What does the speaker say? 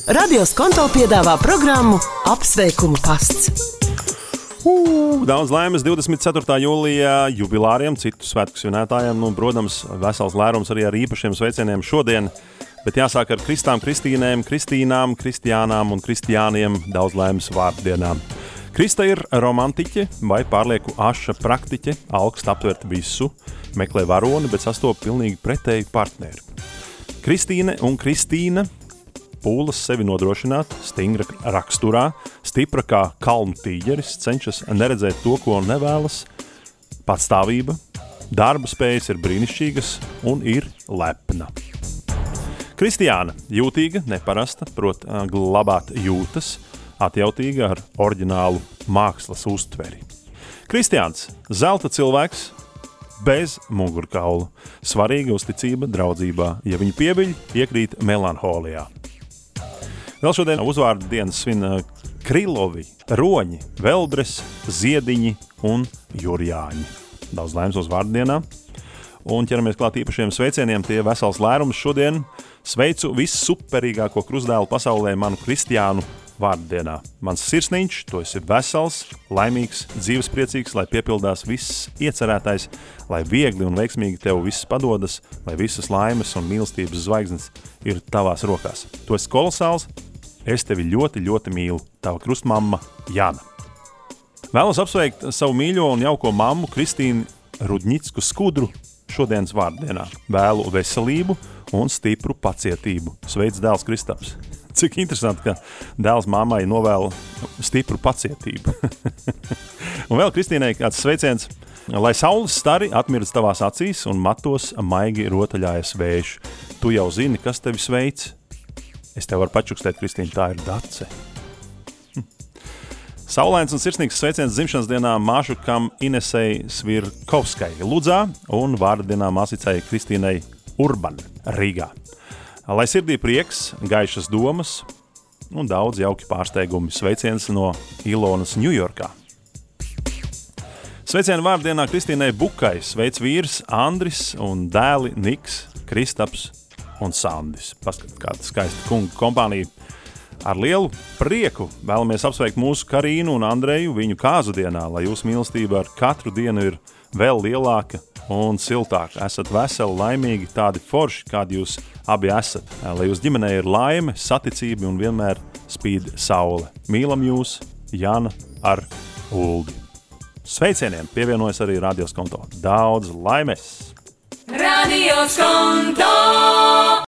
Radio Skonto piedāvā programmu Apsveikumu pasts. Daudz laimes 24. jūlijā jubilāriem, citu svētku svinētājiem, protams, vesels lērums arī ar īpašiem sveicieniem šodien, bet jāsāk ar Kristām, Kristīnēm, Kristīnām, Kristiānām un Kristiāniem daudz laimes vārdienām. Krista ir romantiķe vai pārlieku aša praktiķe, augst aptvert visu, meklē varoni, bet sastop pilnīgi pretēju partneri. Kristīne un Kristīna pūlas sevi nodrošināt, stingra raksturā, stipra kā kalnu tīģeris, cenšas neredzēt to, ko nevēlas, patstāvība, darba spējas ir brīnišķīgas un ir lepna. Kristiāna jūtīga, neparasta, prot glabāt jūtas, atjautīga ar oriģinālu mākslas uztveri. Kristiāns, zelta cilvēks, bez mugurkaula, svarīga uzticība draudzībā, ja viņu pieviļ, iekrīt melanholijā. Vēl šodien uzvārdu dienas svin Krilovi, Roņi, Veldres, Ziediņi un Jurjāņi. Daudz laimes uzvārdu dienā. Un ķeramies klāt īpašiem sveicieniem, tie vesels lērums šodien. Sveicu vissuperīgāko krustdēlu pasaulē manu Kristiānu vārdu dienā. Mans sirsniņš, tu esi vesels, laimīgs, dzīvespriecīgs, lai piepildās viss iecerētais, lai viegli un veiksmīgi tev viss padodas, lai visas laimes un mīlestības zvaigznes ir tavās rokās. Tu esi kolosāls. Es tevi ļoti, ļoti mīlu, tava krustmamma Jana. Vēlos apsveikt savu mīļo un jauko mammu Kristīnu Rudņicku Skudru šodienas vārdienā. Vēlu veselību un stipru pacietību. Sveic dēls Kristaps. Cik interesanti, ka dēls mammai novēl stipru pacietību. Un vēl Kristīnai kāds sveiciens. Lai saules stari atmirdz tavās acīs un matos maigi rotaļājas vējš. Tu jau zini, kas tevi sveic. Es tev varu pačukstēt, Kristīna, tā ir Dace. Saulains un sirsnīgs sveiciens dzimšanas dienā māšukam Inesei Svirkovskai Ludzā un vārda dienā māsicai Kristīnai Urban Rīgā. Lai sirdī prieks, gaišas domas un daudz jauki pārsteigumi. Sveiciens no Ilonas Ņujorkā. Sveicienu vārda dienā Kristīnai Bukai sveic vīrs Andris un dēli Niks, Kristaps un Sandis. Paskat, kāda skaista kunga kompānija. Ar lielu prieku vēlamies apsveikt mūsu Karīnu un Andreju viņu kāzu dienā, lai jūsu mīlestība ar katru dienu ir vēl lielāka un siltāka. Esat veseli, laimīgi, tādi forši, kādi jūs abi esat. Lai jūs ģimenē ir laime, saticība un vienmēr spīd saule. Mīlam jūs, Jana ar Uldi. Sveicieniem pievienojas arī Radio Skonto. Daudz laimes! Radio Skonto!